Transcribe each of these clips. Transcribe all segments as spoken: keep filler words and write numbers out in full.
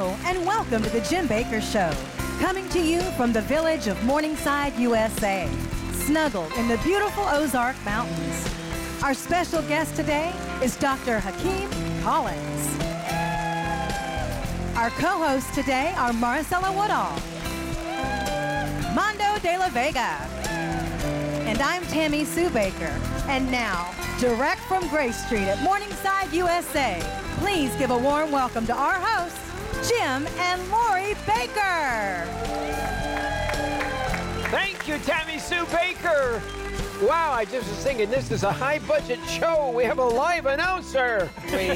Hello, and welcome to the Jim Baker Show. Coming to you from the village of Morningside, U S A, snuggled in the beautiful Ozark Mountains. Our special guest today is Doctor Hakeem Collins. Our co-hosts today are Maricela Woodall, Mondo de la Vega, and I'm Tammy Sue Baker. And now, direct from Grace Street at Morningside, U S A, please give a warm welcome to our hosts, Jim and Lori Baker. Thank you, Tammy Sue Baker. Wow, I just was thinking this is a high-budget show. We have a live announcer. really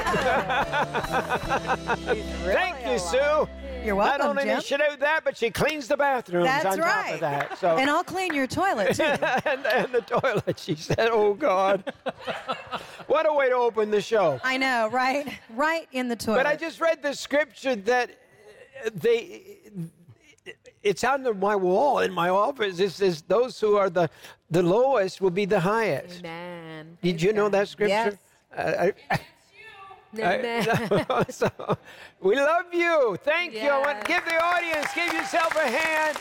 Thank you, alive. Sue. You're welcome, Not only Jim. does she do that, but she cleans the bathrooms That's on right. top of that. So. And I'll clean your toilet, too. and, and the toilet, she said, oh, God. What a way to open the show. I know, right? Right in the toilet. But I just read the scripture that they, it's on the, my wall in my office. It says, those who are the, the lowest will be the highest. Amen. Did you know that scripture? Yes. Uh, I, Amen. I, so, we love you. Thank you. I want Yes. give the audience, give yourself a hand.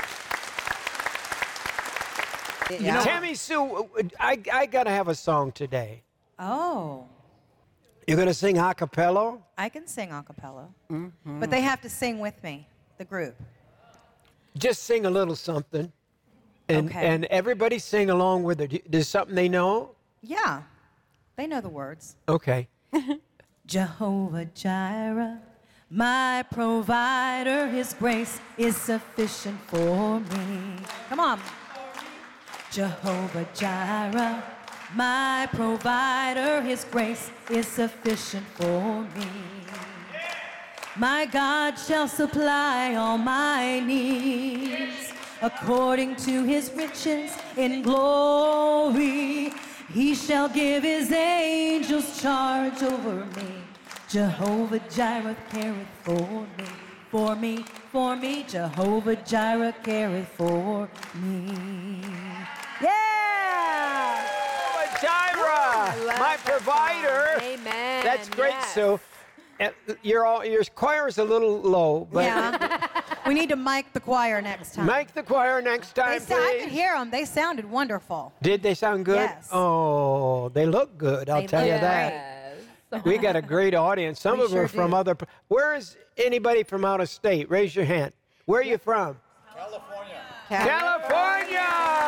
You know, Tammy Sue, I, I got to have a song today. Oh, You're going to sing a cappella? I can sing a cappella. Mm-hmm. But they have to sing with me, the group. Just sing a little something. And, Okay. and everybody sing along with it. There's something they know? Yeah, they know the words. Okay. Jehovah Jireh, my provider, his grace is sufficient for me. Come on. Jehovah Jireh, my provider, his grace is sufficient for me. My God shall supply all my needs according to his riches in glory. He shall give his angels charge over me. Jehovah Jireh careth for me, for me, for me. Jehovah Jireh careth for me. Yeah! Jehovah Jireh, my provider. Amen. That's great, Yes. Sue. And Your, all, your choir's a little low, but Yeah. We need to mic the choir next time. make the choir next They time, sa- I could please. hear them. They sounded wonderful. Did they sound good? Yes. Oh, they look good, I'll They tell look you that. Yes. We got a great audience. Some We of them are sure from do. other. Where is anybody from out of state? Raise your hand. Where are you from? California.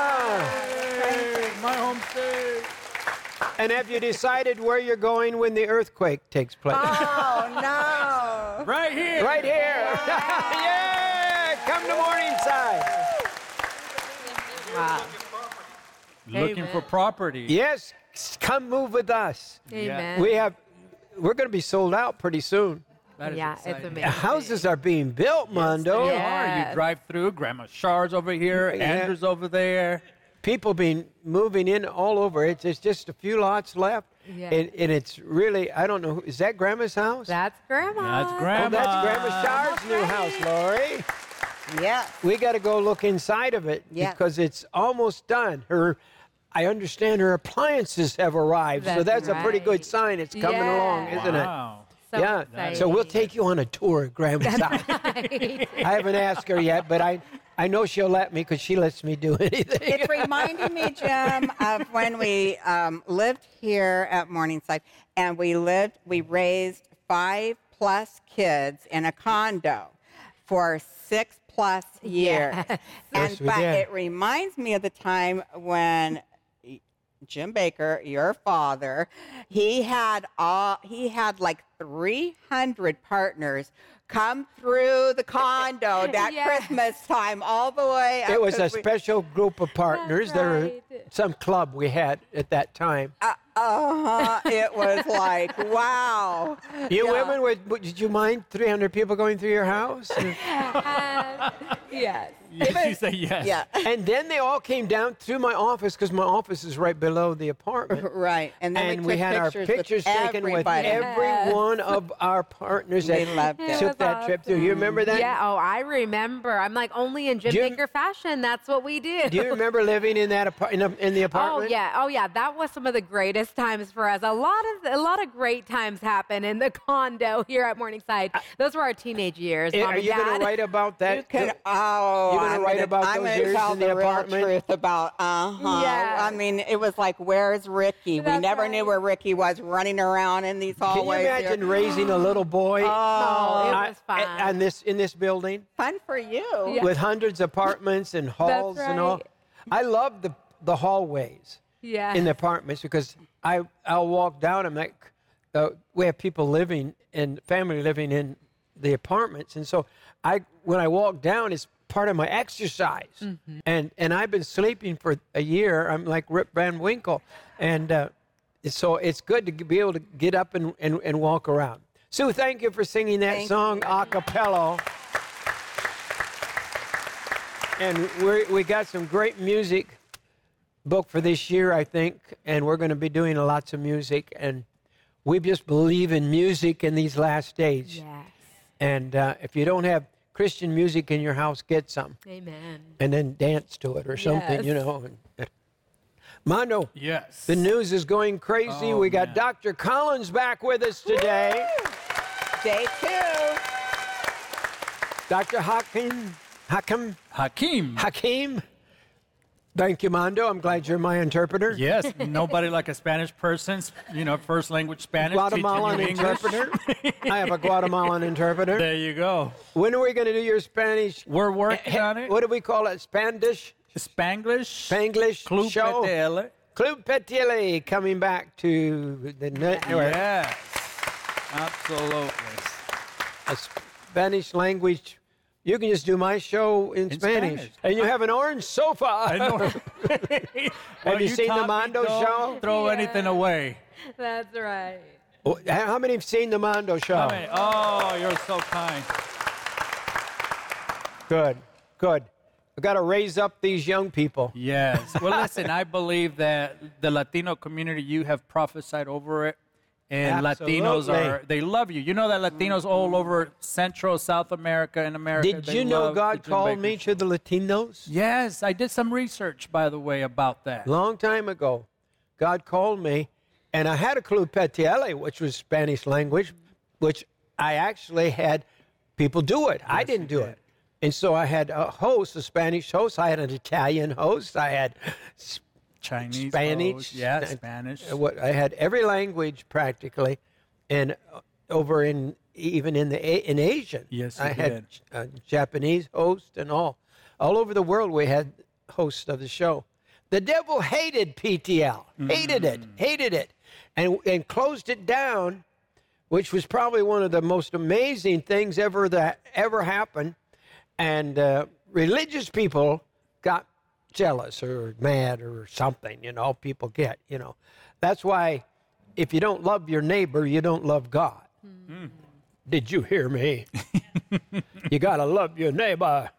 My home state. And have you decided where you're going when the earthquake takes place? Oh, no. Right here. Right here. Yeah, come to Morningside. Wow. Looking Amen. for property. Yes, come move with us. Amen. We have. We're going to be sold out pretty soon. That is Yeah, it's exciting. amazing. Houses are being built, Mondo. They Yeah. are. You Yes. drive through. Grandma Shard's over here. Yeah. Andrew's over there. People been moving in all over. It's, it's just a few lots left. Yeah. And, and it's really, I don't know, who- is that Grandma's house? That's Grandma. That's Oh, Grandma. that's Grandma Shard's new house, Lori. Yeah. We got to go look inside of it Yeah. because it's almost done. Her, I understand her appliances have arrived, so That's that's a pretty good right. sign. It's coming Yeah. along, isn't it? Wow. So Yeah. exciting. So we'll take you on a tour of Grandma's house. Right. I haven't asked her yet, but I, I know she'll let me because she lets me do anything. It's reminding me, Jim, of when we um, lived here at Morningside, and we lived, we raised five plus kids in a condo for six plus years. Yes. And Yes, we but did. it reminds me of the time when Jim Baker, your father, he had all he had like three hundred partners come through the condo that Yes. Christmas time all the way up It was to a we- special group of partners. There were right. some club we had at that time. Uh huh. It was like, wow. You Yeah. women, would, would- did you mind three hundred people going through your house? And- yes. Yes, you say yes. Yeah. And then they all came down through my office because my office is right below the apartment. Right. And then And we, we took had our pictures pictures with taken with everybody. everyone one of our partners We that loved it. It took was that trip through. You remember that? Yeah. Oh, I remember. I'm like, only in Jim Do you- Baker fashion. That's what we do. Do you remember living in that apart- in, a, in the Oh apartment? yeah, oh yeah, that was some of the greatest times for us. A lot of a lot of great times happen in the condo here at Morningside. Those were our teenage years. Eh, Mom Are and you going Dad. to write about that? You can, oh, You're gonna I'm write gonna, about I'm those gonna years tell in the the real apartment? truth about, uh-huh. Yeah. I mean, it was like, where's Ricky? we That's never right. knew where Ricky was running around in these Can you hallways. here. imagine raising a little boy Oh, it I- was fun. on this in this building Fun for you. Yeah. with hundreds of apartments and halls and all? right. I love the the hallways Yeah. in the apartments because I I'll walk down. I'm like, uh, we have people living and family living in the apartments, and so I when I walk down, it's part of my exercise. Mm-hmm. And and I've been sleeping for a year. I'm like Rip Van Winkle, and uh, so it's good to be able to get up and, and, and walk around. Sue, thank you for singing that Thank song a cappella. And we we got some great music booked for this year, I think, and we're going to be doing lots of music. And we just believe in music in these last days. Yes. And uh, if you don't have Christian music in your house, get some, Amen. and then dance to it or something, you Yes. know. Mondo, Yes. the news is going crazy. Oh, we got man. Doctor Collins back with us today. Day two. Doctor Hakim, Hakim, Hakeem. Hakim. Thank you, Mondo. I'm glad you're my interpreter. Yes, nobody like a Spanish person, you know, first language Spanish. teaching Guatemalan you English. interpreter. I have a Guatemalan interpreter. There you go. When are we going to do your Spanish? We're working on it. What do we call it? Spanish? Spanglish. Spanglish Club show? P T L. Club P T L coming back to the network. Yes. Absolutely. A Spanish language. You can just do my show in, In Spanish. Spanish. And you have an orange sofa. I know. Have you seen the taught me, Mondo don't show? Throw Yeah. anything away. That's right. Oh, How many have seen the Mondo show? I mean, oh, you're so kind. Good, good. We've got to raise up these young people. Yes. Well, listen, I believe that the Latino community, you have prophesied over it. And Latinos Absolutely. are, they love you. You know that Latinos all over Central, South America, and America. Did they you know love God the Jim called Baker me Show. to the Latinos? Yes, I did some research, by the way, about that. Long time ago, God called me, and I had a Club P T L, which was Spanish language, which I actually had people do it. I didn't do it. And so I had a host, a Spanish host. I had an Italian host. I had s- Chinese. Spanish. host, Yeah, uh, Spanish. uh, What I had every language practically, and uh, over in even in the A- in Asian. Yes, I you had did. a Japanese host and all, all over the world. We had hosts of the show. The devil hated P T L, hated it, Mm. hated it, and and closed it down, which was probably one of the most amazing things ever that ever happened. And uh, religious people got jealous or mad or something, you know, people get, you know. That's why if you don't love your neighbor, you don't love God. Mm. Did you hear me? You got to love your neighbor.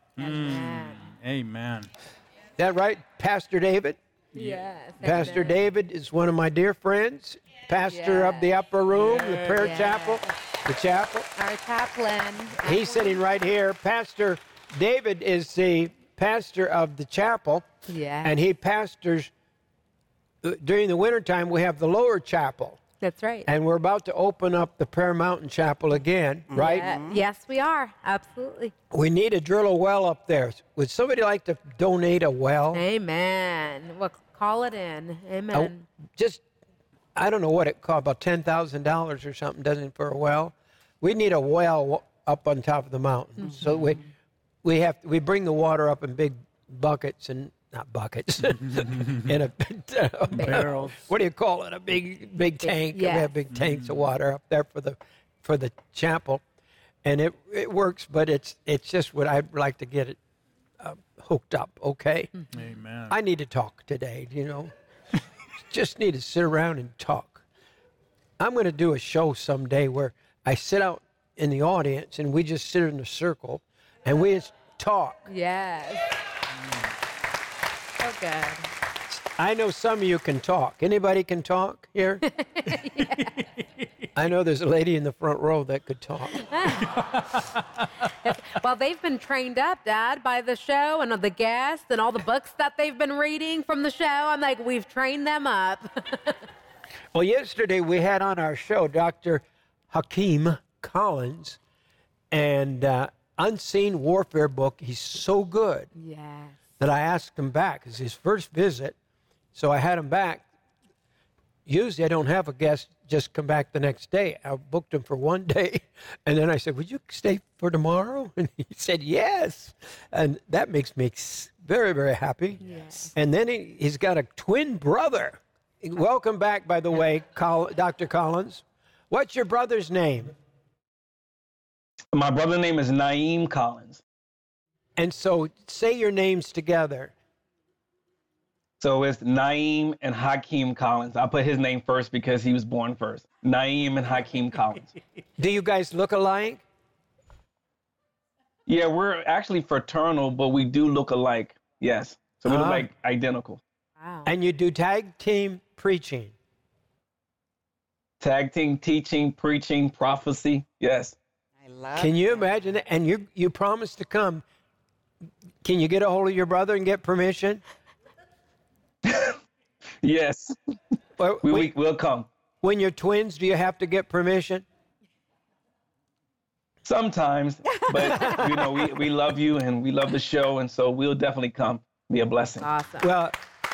Amen. That right, Pastor David? Yes. Pastor amen. David is one of my dear friends, pastor of the upper room, the prayer Yes. chapel, the chapel. Our chaplain. He's sitting right here. Pastor David is the pastor of the chapel, Yeah. and he pastors uh, during the wintertime. We have the lower chapel, That's right. and we're about to open up the Prayer Mountain Chapel again, right? Yeah. Yes, we are. Absolutely. We need to drill a well up there. Would somebody like to donate a well? Amen. Well, call it in. Amen. Oh, just, I don't know what it costs, about ten thousand dollars or something, doesn't it, for a well? We need a well up on top of the mountain. Mm-hmm. So we we have we bring the water up in big buckets and not buckets in a Barrels. what do you call it? A big big tank. We yes. have big tanks of water up there for the for the chapel, and it it works. But it's it's just what I'd like to get it uh, hooked up. Okay. Amen. I need to talk today, you know. Just need to sit around and talk. I'm going to do a show someday where I sit out in the audience and we just sit in a circle and we just talk. Yes. So good. I know some of you can talk. Anybody can talk here? I know there's a lady in the front row that could talk. Well, they've been trained up, Dad, by the show and the guests and all the books that they've been reading from the show. I'm like, we've trained them up. Well, yesterday we had on our show Doctor Hakeem Collins, and uh, Unseen Warfare book. He's so good Yes. that I asked him back. It's his first visit, so I had him back. Usually I don't have a guest just come back the next day. I booked him for one day, and then I said, would you stay for tomorrow? And he said, yes. And that makes me s- very, very happy. Yes. And then he, he's got a twin brother. Welcome back, by the way, Col- Doctor Collins. What's your brother's name? My brother's name is Naeem Collins. And so say your names together. So it's Naeem and Hakeem Collins. I put his name first because he was born first. Naeem and Hakeem Collins. Do you guys look alike? Yeah, we're actually fraternal, but we do look alike. Yes. So we look Ah. like identical. Wow. And you do tag team preaching. Tag team, teaching, preaching, prophecy. Yes. I love Can you imagine it? And you you promised to come. Can you get a hold of your brother and get permission? Yes. Or We, when- we, we'll come. when you're twins, do you have to get permission? Sometimes, but you know, we, we love you and we love the show, and so we'll definitely come. Be a blessing. Awesome. Well,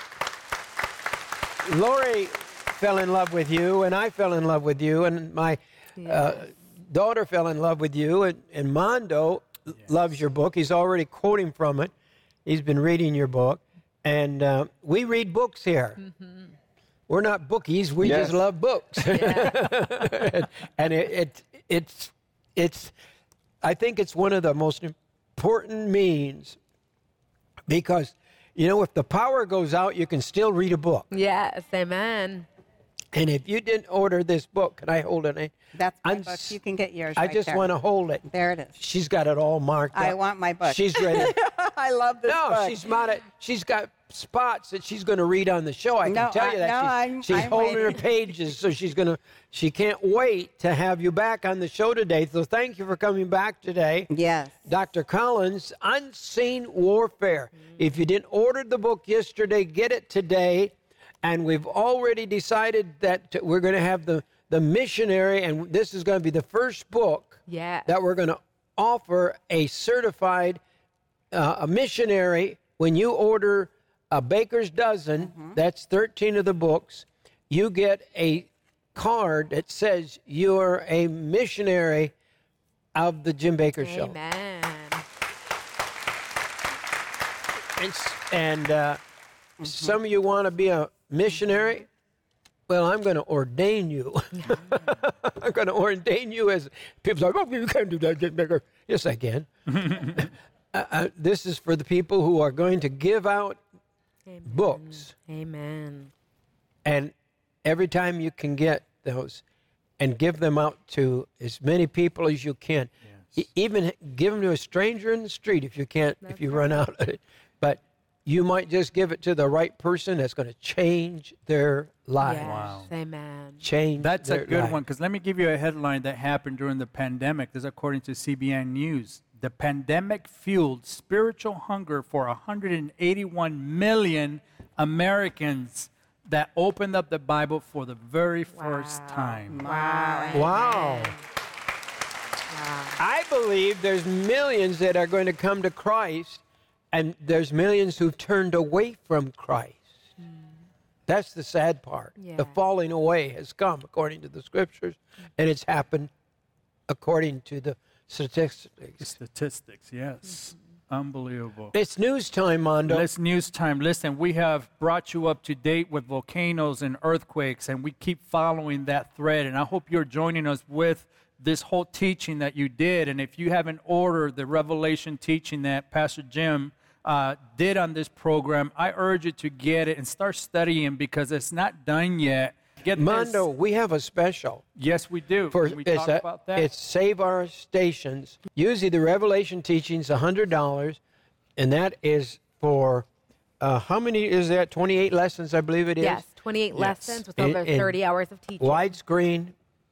Lori fell in love with you, and I fell in love with you, and my uh, daughter fell in love with you, and, and Mondo loves your book. He's already quoting from it. He's been reading your book, and uh, we read books here. We're not bookies. We Yes. just love books. and it, it it's it's I think it's one of the most important means, because you know, if the power goes out, you can still read a book. Yes, amen. And if you didn't order this book, can I hold it? That's my I'm book. s- You can get yours. I right just there. want to hold it. There it is. She's got it all marked I up. want my book. She's ready. I love this No, book. she's not. A, she's got spots that she's going to read on the show. I can No, tell I- you that. no, she's I'm- she's I'm holding her waiting. pages, so she's going to. She can't wait to have you back on the show today. So thank you for coming back today, Yes. Doctor Collins. Unseen Warfare. If you didn't order the book yesterday, get it today. And we've already decided that we're going to have the the missionary, and this is going to be the first book Yes. that we're going to offer a certified uh, a missionary. When you order a baker's dozen, that's thirteen of the books, you get a card that says you're a missionary of the Jim Baker Show. Amen. And, s- and uh, some of you want to be a missionary. Well, I'm going to ordain you. I'm going to ordain you as people say, oh, you can't do that, Jim Baker. Yes, I can. uh, uh, this is for the people who are going to give out Amen. books. Amen. And every time you can get those and give them out to as many people as you can. E- even give them to a stranger in the street if you can't, if you run out of it. But you might just give it to the right person that's going to change their lives. Yes. Wow. Amen. Change That's their a good life. one, because let me give you a headline that happened during the pandemic. This is according to C B N News. The pandemic fueled spiritual hunger for one hundred eighty-one million Americans that opened up the Bible for the very first Wow. time. Wow. Wow. I believe there's millions that are going to come to Christ, and there's millions who've turned away from Christ. That's the sad part. Yeah. The falling away has come according to the scriptures, and it's happened according to the statistics. Statistics, yes. Unbelievable. It's news time, Mondo. It's news time. Listen, we have brought you up to date with volcanoes and earthquakes, and we keep following that thread. And I hope you're joining us with this whole teaching that you did. And if you haven't ordered the Revelation teaching that Pastor Jim uh, did on this program, I urge you to get it and start studying, because it's not done yet. Get Mondo, this. we have a special. Yes, we do. For, Can we it's, talk a- about that? it's Save Our Stations. Usually the Revelation teaching's one hundred dollars, and that is for, uh, how many is that? twenty-eight lessons, I believe it is? Yes, twenty-eight lessons with In- over in thirty hours of teaching. Widescreen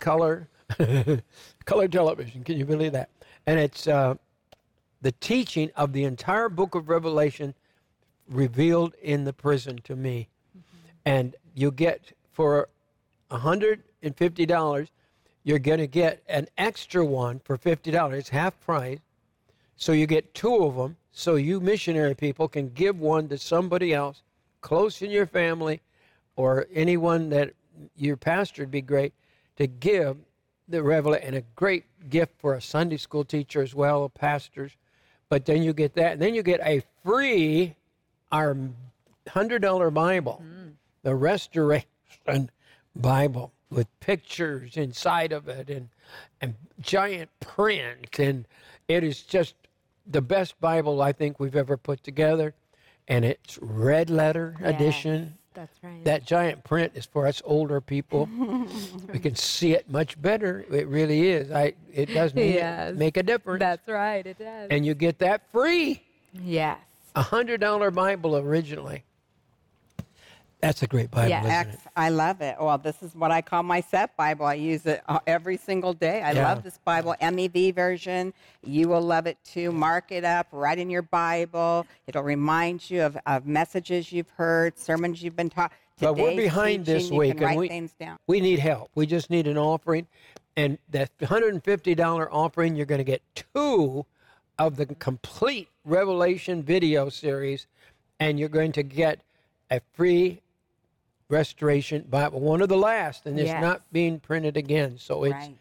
color, color television. Can you believe that? And it's uh, the teaching of the entire book of Revelation revealed in the prison to me. Mm-hmm. And you get, for one hundred fifty dollars, you're going to get an extra one for fifty dollars. It's half price. So you get two of them. So you missionary people can give one to somebody else close in your family, or anyone that your pastor would be great to give the Revelation, and a great gift for a Sunday school teacher as well, pastors. But then you get that, and then you get a free, our one hundred dollar Bible, mm. the Restoration Bible, with pictures inside of it and and giant print, and it is just the best Bible I think we've ever put together, and it's red letter yes, edition. That's right. That giant print is for us older people. We can see it much better. It really is. I. It does make, yes. make a difference. That's right. It does. And you get that free. Yes. A hundred dollar Bible originally. That's a great Bible, Yeah. isn't Ex- it? I love it. Well, this is what I call my set Bible. I use it uh, every single day. I Yeah. love this Bible, M E V version. You will love it too. Mark it up, write in your Bible. It'll remind you of, of messages you've heard, sermons you've been taught. But we're behind this you week, can write and we, things down. we need help. We just need an offering. And that one hundred fifty dollar offering, you're going to get two of the complete Revelation video series, and you're going to get a free Restoration Bible, one of the last, and it's Yes. not being printed again. So it's Right.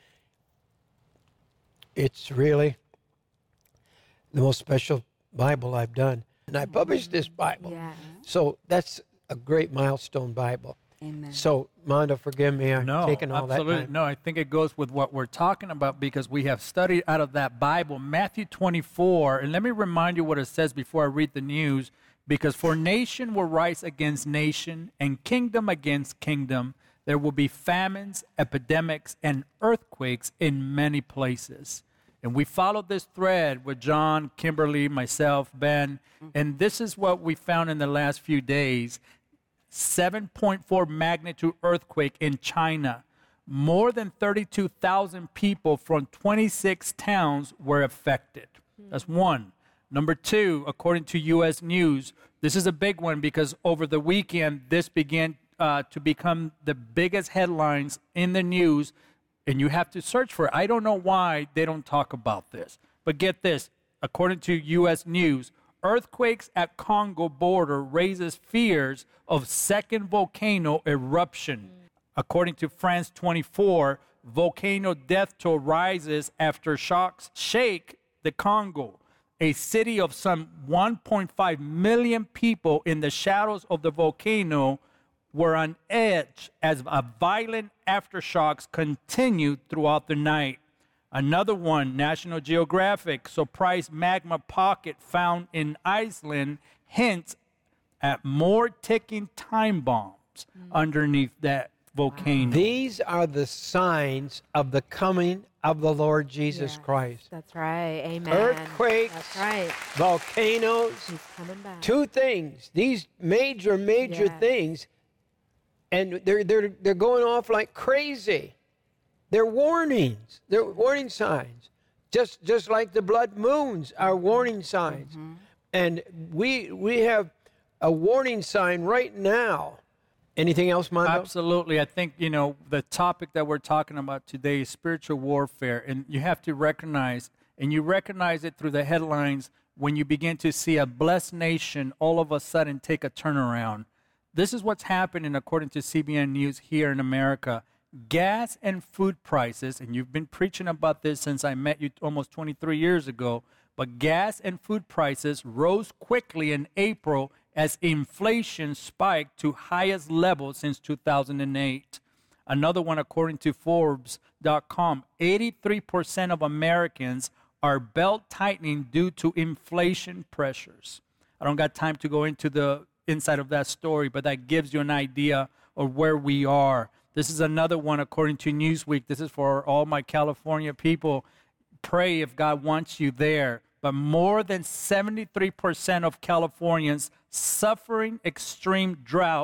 it's really the most special Bible I've done. And I published this Bible. Yes. So that's a great milestone Bible. Amen. So, Mondo, forgive me. I'm No, taking all absolutely. that time. No, I think it goes with what we're talking about, because we have studied out of that Bible, Matthew twenty-four. And let me remind you what it says before I read the news. Because for nation will rise against nation, and kingdom against kingdom. There will be famines, epidemics, and earthquakes in many places. And we followed this thread with John, Kimberly, myself, Ben. And this is what we found in the last few days. seven point four magnitude earthquake in China. More than thirty-two thousand people from twenty-six towns were affected. That's one. Number two, according to U S News, this is a big one because over the weekend, this began uh, to become the biggest headlines in the news, and you have to search for it. I don't know why they don't talk about this. But get this, according to U S News, earthquakes at Congo border raises fears of second volcano eruption. According to France twenty-four, volcano death toll rises after shocks shake the Congo. A city of some one point five million people in the shadows of the volcano were on edge as a violent aftershocks continued throughout the night. Another one, National Geographic, surprise magma pocket found in Iceland hints at more ticking time bombs mm. underneath that volcano. These are the signs of the coming of the Lord Jesus Yes, Christ. That's right. Amen. Earthquakes, That's right. volcanoes, He's coming back. two things. These major, major Yes. things, and they're they're they're going off like crazy. They're warnings. They're warning signs. Just just like the blood moons are warning signs. Mm-hmm. And we we have a warning sign right now. Anything else, Mondo? Absolutely. I think, you know, the topic that we're talking about today is spiritual warfare. And you have to recognize, and you recognize it through the headlines, when you begin to see a blessed nation all of a sudden take a turnaround. This is what's happening according to C B N News here in America. Gas and food prices, and you've been preaching about this since I met you almost twenty-three years ago, but gas and food prices rose quickly in April as inflation spiked to highest levels since two thousand eight. Another one, according to Forbes dot com, eighty-three percent of Americans are belt tightening due to inflation pressures. I don't got time to go into the inside of that story, but that gives you an idea of where we are. This is another one, according to Newsweek. This is for all my California people. Pray if God wants you there. But more than seventy-three percent of Californians suffering extreme drought,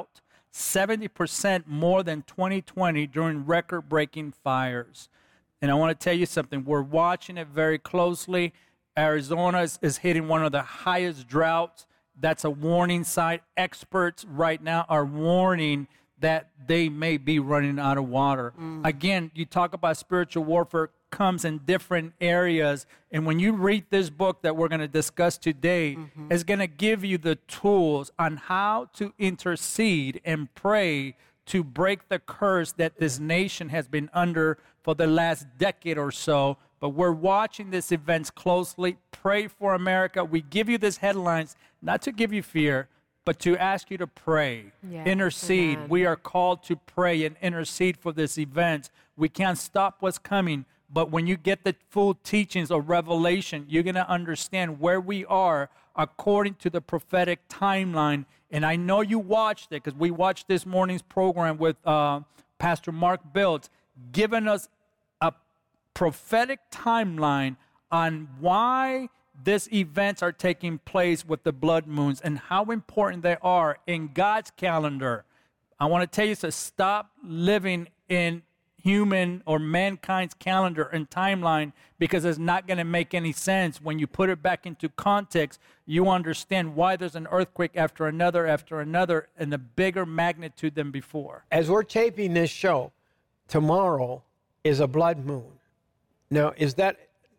seventy percent more than twenty twenty during record-breaking fires. And I want to tell you something. We're watching it very closely. Arizona is, is hitting one of the highest droughts. That's a warning sign. Experts right now are warning that they may be running out of water. Mm. Again, you talk about spiritual warfare comes in different areas. And when you read this book that we're going to discuss today, mm-hmm. it's going to give you the tools on how to intercede and pray to break the curse that this nation has been under for the last decade or so. But we're watching these events closely. Pray for America. We give you these headlines not to give you fear, but to ask you to pray, yes, intercede. Amen. We are called to pray and intercede for this event. We can't stop what's coming, but when you get the full teachings of Revelation, you're going to understand where we are according to the prophetic timeline. And I know you watched it because we watched this morning's program with uh, Pastor Mark Biltz, giving us a prophetic timeline on why these events are taking place with the blood moons and how important they are in God's calendar. I want to tell you to stop living in human or mankind's calendar and timeline, because it's not going to make any sense. When you put it back into context, you understand why there's an earthquake after another after another in a bigger magnitude than before. As we're taping this show, tomorrow is a blood moon. Now, is that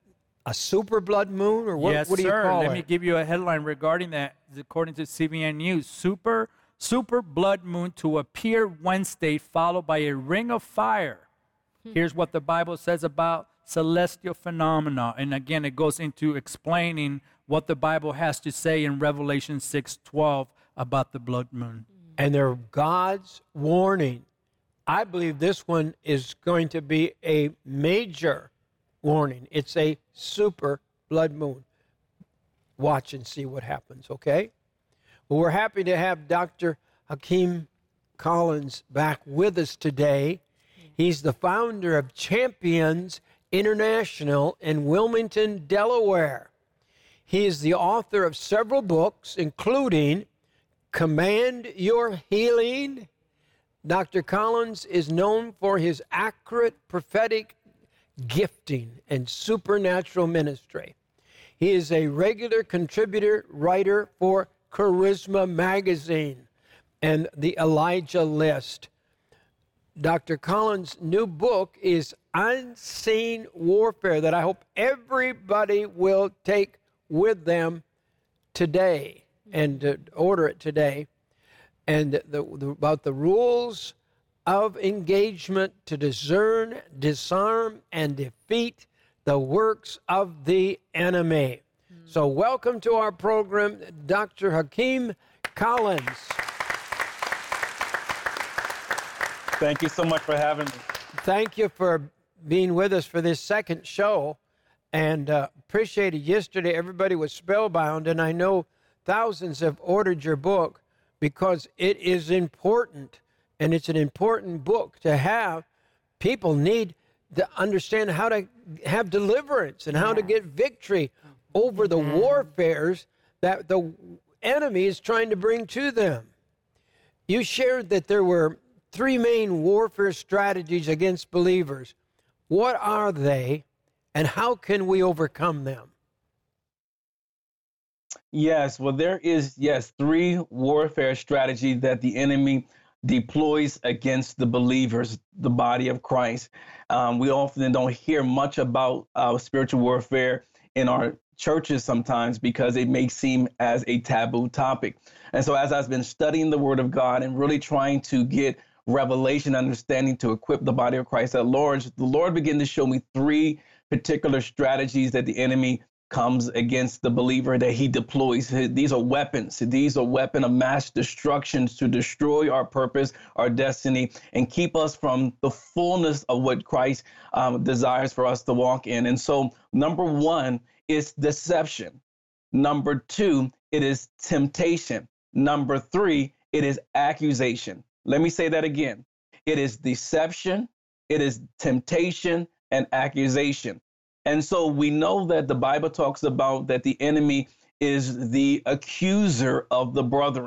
a super blood moon, or what, yes, what do you sir. call Let it? Let me give you a headline regarding that. According to C B N News, super super blood moon to appear Wednesday, followed by a ring of fire. Hmm. Here's what the Bible says about celestial phenomena. And again, it goes into explaining what the Bible has to say in Revelation six twelve about the blood moon. And they're God's warning. I believe this one is going to be a major warning. It's a super blood moon. Watch and see what happens, okay? Well, we're happy to have Doctor Hakeem Collins back with us today. He's the founder of Champions International in Wilmington, Delaware. He is the author of several books, including Command Your Healing. Doctor Collins is known for his accurate prophetic gifting and supernatural ministry. He is a regular contributor writer for Charisma Magazine and the Elijah List. Doctor Collins' new book is Unseen Warfare, that I hope everybody will take with them today and uh, order it today. And the, the, about the rules of engagement to discern, disarm, and defeat the works of the enemy. Mm. So welcome to our program, Doctor Hakeem Collins. Thank you so much for having me. Thank you for being with us for this second show, and uh, appreciated yesterday. Everybody was spellbound, and I know thousands have ordered your book because it is important, and it's an important book to have. People need to understand how to have deliverance and how yeah. to get victory over the yeah. warfares that the enemy is trying to bring to them. You shared that there were three main warfare strategies against believers. What are they, and how can we overcome them? Yes, well, there is, yes, three warfare strategies that the enemy deploys against the believers, the body of Christ. Um, we often don't hear much about uh, spiritual warfare in our churches sometimes because it may seem as a taboo topic. And so as I've been studying the Word of God and really trying to get revelation understanding to equip the body of Christ at large, the Lord began to show me three particular strategies that the enemy comes against the believer, that he deploys. These are weapons. These are weapons of mass destruction to destroy our purpose, our destiny, and keep us from the fullness of what Christ um, desires for us to walk in. And so number one is deception. Number two, it is temptation. Number three, it is accusation. Let me say that again. It is deception, it is temptation, and accusation. And so we know that the Bible talks about that the enemy is the accuser of the brethren.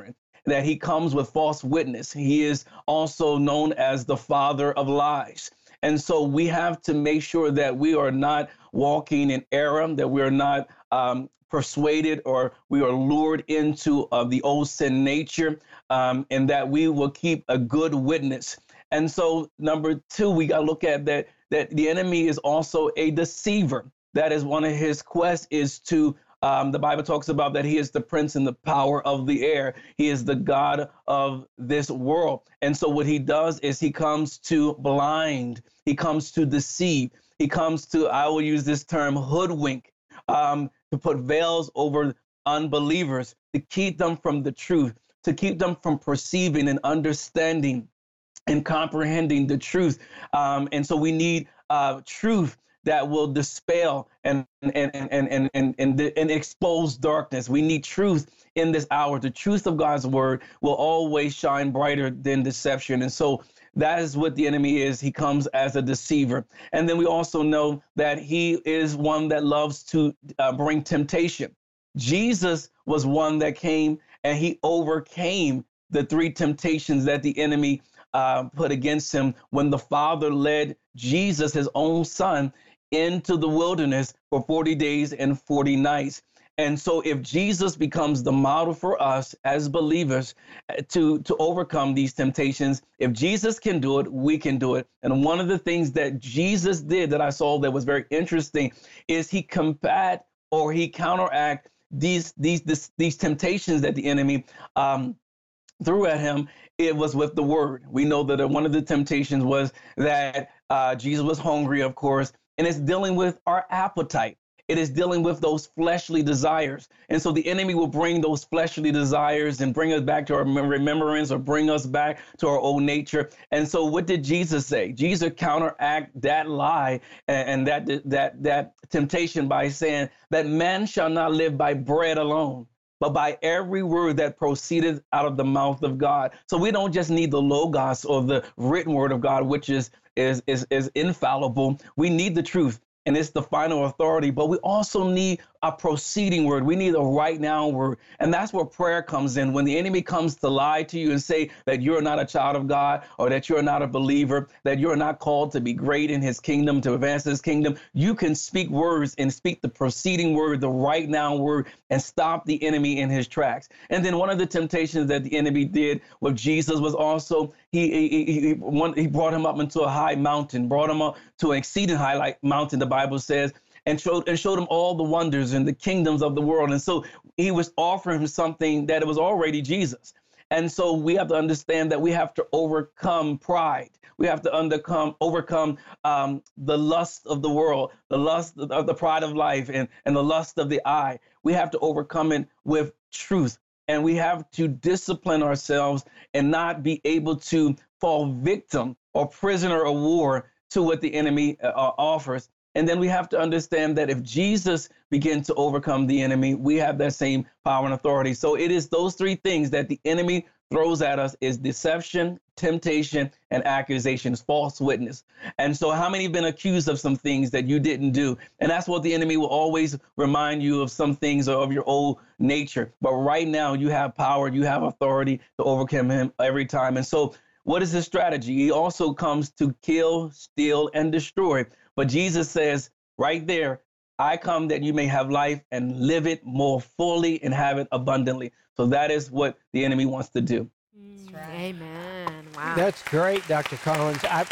that he comes with false witness. He is also known as the father of lies. And so we have to make sure that we are not walking in error, that we are not um, persuaded or we are lured into uh, the old sin nature, um, and that we will keep a good witness. And so number two, we got to look at that, that the enemy is also a deceiver. That is one of his quests, is to, um, the Bible talks about that he is the prince and the power of the air. He is the God of this world. And so what he does is he comes to blind. He comes to deceive. He comes to, I will use this term, hoodwink, um, to put veils over unbelievers, to keep them from the truth, to keep them from perceiving and understanding and comprehending the truth. Um, and so we need uh, truth that will dispel and and and and and and, and, and expose darkness. We need truth in this hour. The truth of God's word will always shine brighter than deception. And so that is what the enemy is. He comes as a deceiver. And then we also know that he is one that loves to uh, bring temptation. Jesus was one that came and he overcame the three temptations that the enemy uh, put against him when the Father led Jesus, his own son, into the wilderness for forty days and forty nights. And so if Jesus becomes the model for us as believers to, to overcome these temptations, if Jesus can do it, we can do it. And one of the things that Jesus did that I saw that was very interesting is he combat or he counteract these, these, this, these temptations that the enemy um, threw at him. It was with the word. We know that one of the temptations was that uh, Jesus was hungry, of course, and it's dealing with our appetite. It is dealing with those fleshly desires. And so the enemy will bring those fleshly desires and bring us back to our remembrance or bring us back to our old nature. And so what did Jesus say? Jesus counteract that lie and, and that, that, that temptation by saying that man shall not live by bread alone, but by every word that proceeded out of the mouth of God. So we don't just need the Logos or the written word of God, which is, is, is, is infallible. We need the truth, and it's the final authority, but we also need a proceeding word. We need a right now word. And that's where prayer comes in. When the enemy comes to lie to you and say that you're not a child of God or that you're not a believer, that you're not called to be great in his kingdom, to advance his kingdom, you can speak words and speak the proceeding word, the right now word, and stop the enemy in his tracks. And then one of the temptations that the enemy did with Jesus was also he he, he, he, one, he brought him up into a high mountain, brought him up to an exceeding high like mountain, the Bible says, and showed and showed him all the wonders and the kingdoms of the world. And so he was offering him something that it was already Jesus. And so we have to understand that we have to overcome pride. We have to undercome, overcome um, the lust of the world, the lust of the pride of life, and, and the lust of the eye. We have to overcome it with truth. And we have to discipline ourselves and not be able to fall victim or prisoner of war to what the enemy uh, offers. And then we have to understand that if Jesus begins to overcome the enemy, we have that same power and authority. So it is those three things that the enemy throws at us is deception, temptation, and accusations, false witness. And so how many have been accused of some things that you didn't do? And that's what the enemy will always remind you of, some things of your old nature. But right now you have power, you have authority to overcome him every time. And so what is his strategy? He also comes to kill, steal, and destroy. But Jesus says right there, I come that you may have life and live it more fully and have it abundantly. So that is what the enemy wants to do. That's right. Amen. Wow. That's great, Doctor Collins. I,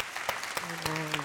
Amen.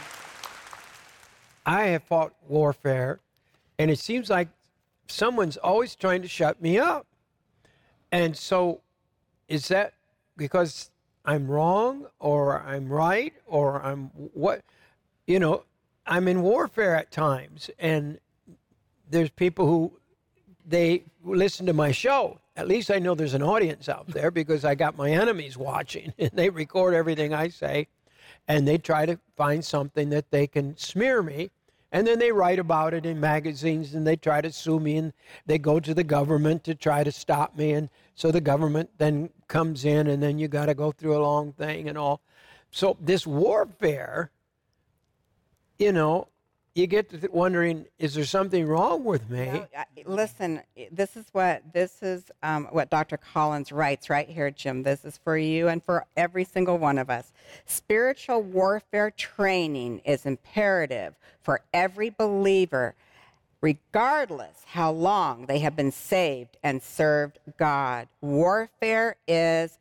I have fought warfare, and it seems like someone's always trying to shut me up. And so is that because I'm wrong or I'm right or I'm what, you know, I'm in warfare at times, and there's people who, they listen to my show. At least I know there's an audience out there because I got my enemies watching, and they record everything I say, and they try to find something that they can smear me, and then they write about it in magazines, and they try to sue me, and they go to the government to try to stop me, and so the government then comes in, and then you got to go through a long thing and all. So this warfare, you know, you get to th- wondering, is there something wrong with me? No, I- listen, this is what this is um, what Doctor Collins writes right here, Jim. This is for you and for every single one of us. Spiritual warfare training is imperative for every believer, regardless how long they have been saved and served God. Warfare is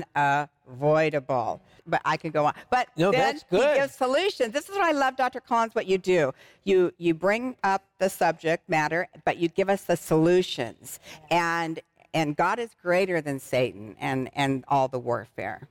unavoidable. But I could go on. But No, then that's good. he gives solutions. This is what I love, Doctor Collins, what you do. You you bring up the subject matter, but you give us the solutions. And and God is greater than Satan and, and all the warfare.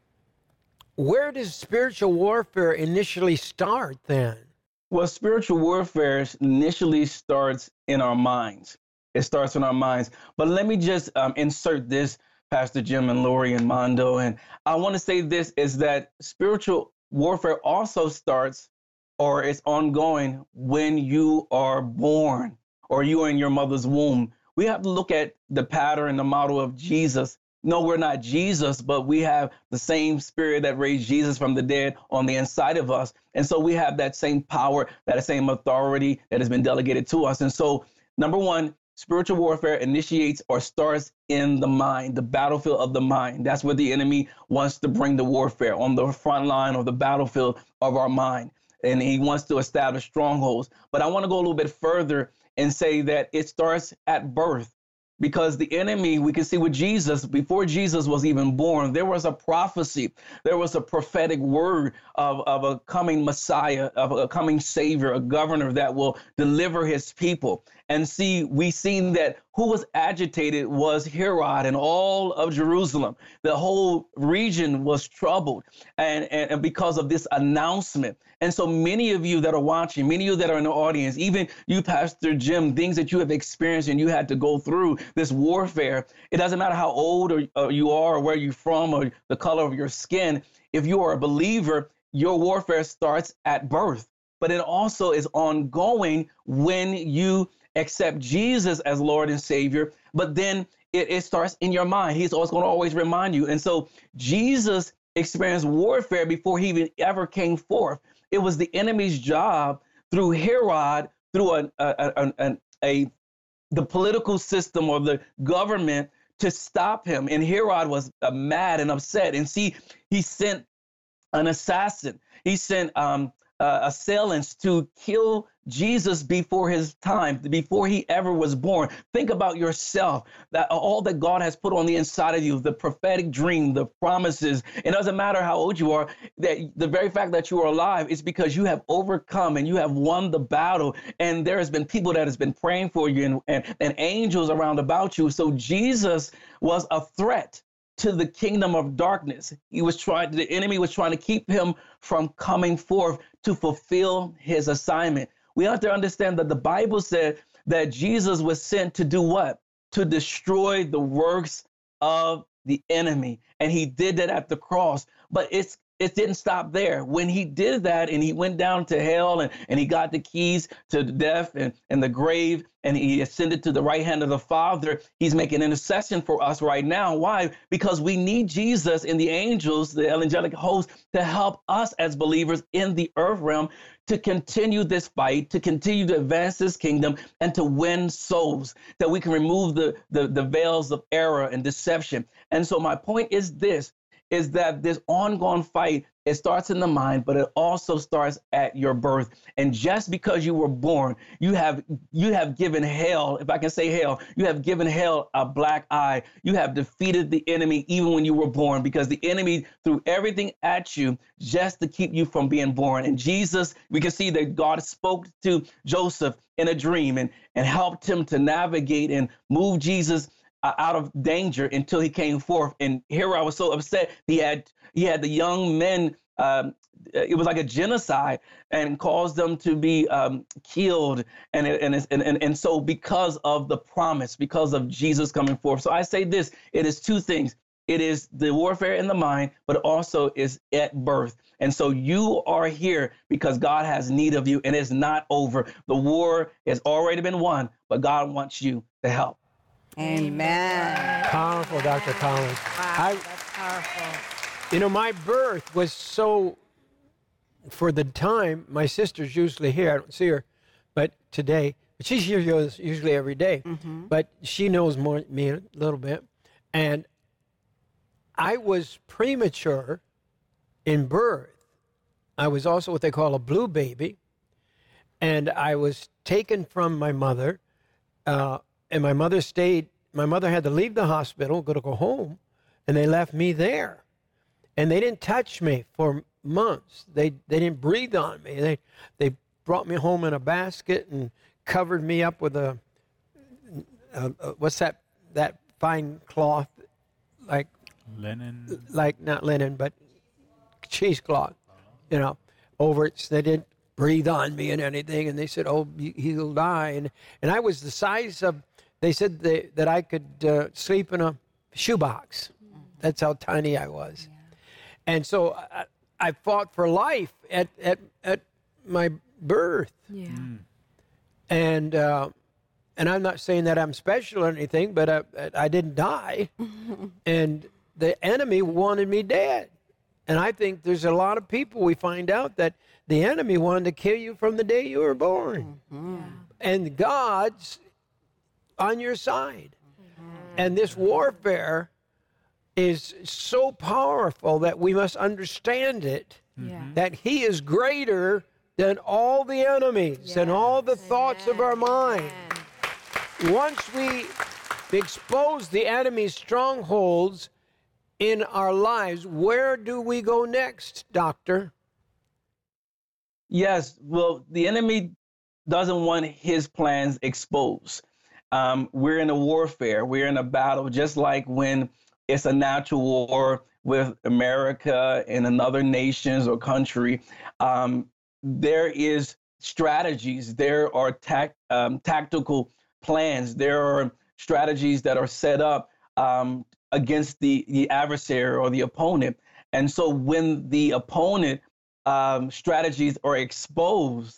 Where does spiritual warfare initially start then? Well, spiritual warfare initially starts in our minds. It starts in our minds. But let me just um, insert this, Pastor Jim and Lori and Mondo. And I want to say this is that spiritual warfare also starts or is ongoing when you are born or you are in your mother's womb. We have to look at the pattern, the model of Jesus. No, we're not Jesus, but we have the same spirit that raised Jesus from the dead on the inside of us. And so we have that same power, that same authority that has been delegated to us. And so, number one, spiritual warfare initiates or starts in the mind, the battlefield of the mind. That's where the enemy wants to bring the warfare, on the front line of the battlefield of our mind. And he wants to establish strongholds. But I want to go a little bit further and say that it starts at birth. Because the enemy, we can see with Jesus, before Jesus was even born, there was a prophecy, there was a prophetic word of, of a coming Messiah, of a coming Savior, a governor that will deliver his people. And see, we seen that who was agitated was Herod and all of Jerusalem. The whole region was troubled and, and, and because of this announcement. And so many of you that are watching, many of you that are in the audience, even you, Pastor Jim, things that you have experienced and you had to go through this warfare, it doesn't matter how old or, or you are or where you're from or the color of your skin. If you are a believer, your warfare starts at birth, but it also is ongoing when you accept Jesus as Lord and Savior, but then it, it starts in your mind. He's always going to always remind you. And so Jesus experienced warfare before he even ever came forth. It was the enemy's job through Herod, through a, a, a, a, a the political system or the government to stop him. And Herod was uh, mad and upset. And see, he sent an assassin. He sent um, uh, assailants to kill Jesus before his time, before he ever was born. Think about yourself, that all that God has put on the inside of you, the prophetic dream, the promises. It doesn't matter how old you are, that the very fact that you are alive is because you have overcome and you have won the battle. And there has been people that has been praying for you and, and, and angels around about you. So Jesus was a threat to the kingdom of darkness. He was trying, the enemy was trying to keep him from coming forth to fulfill his assignment. We have to understand that the Bible said that Jesus was sent to do what? To destroy the works of the enemy. And he did that at the cross. But it's it didn't stop there. When he did that and he went down to hell and, and he got the keys to death and, and the grave and he ascended to the right hand of the Father, he's making intercession for us right now. Why? Because we need Jesus and the angels, the angelic host, to help us as believers in the earth realm to continue this fight, to continue to advance this kingdom and to win souls, that we can remove the, the, the veils of error and deception. And so my point is this, is that this ongoing fight, it starts in the mind, but it also starts at your birth. And just because you were born, you have you have given hell, if I can say hell, you have given hell a black eye. You have defeated the enemy even when you were born, because the enemy threw everything at you just to keep you from being born. And Jesus, we can see that God spoke to Joseph in a dream and, and helped him to navigate and move Jesus Uh, out of danger until he came forth. And Herod was so upset. He had he had the young men. Um, it was like a genocide and caused them to be um, killed. And, and, and, and, and so because of the promise, because of Jesus coming forth. So I say this, it is two things. It is the warfare in the mind, but also is at birth. And so you are here because God has need of you and it's not over. The war has already been won, but God wants you to help. Amen. Powerful, Doctor Collins. Wow, I, that's powerful. You know, my birth was so, for the time, my sister's usually here, I don't see her, but today, she's here usually every day, Mm-hmm. but she knows more than me a little bit. And I was premature in birth. I was also what they call a blue baby. And I was taken from my mother, uh, and my mother stayed. My mother had to leave the hospital, go to go home, and they left me there. And they didn't touch me for months. They they didn't breathe on me. They they brought me home in a basket and covered me up with a, a, a what's that that fine cloth, like Linen. like not linen but cheesecloth, you know, over it. So they didn't breathe on me and anything. And they said, "Oh, he'll die." And and I was the size of. They said they, that I could uh, sleep in a shoebox. That's how tiny I was. And so I, I fought for life at, at, at my birth. Yeah. And uh, and I'm not saying that I'm special or anything, but I, I didn't die. And the enemy wanted me dead. And I think there's a lot of people we find out that the enemy wanted to kill you from the day you were born. Yeah. And God's on your side. And this warfare is so powerful that we must understand it, Yeah. that he is greater than all the enemies and all the thoughts of our mind. Once we expose the enemy's strongholds in our lives, where do we go next, Doctor? Yes, well, the enemy doesn't want his plans exposed. Um, we're in a warfare. We're in a battle, just like when it's a natural war with America and another nations or country. Um, there is strategies. There are tac- um, tactical plans. There are strategies that are set up um, against the, the adversary or the opponent. And so when the opponent um, strategies are exposed,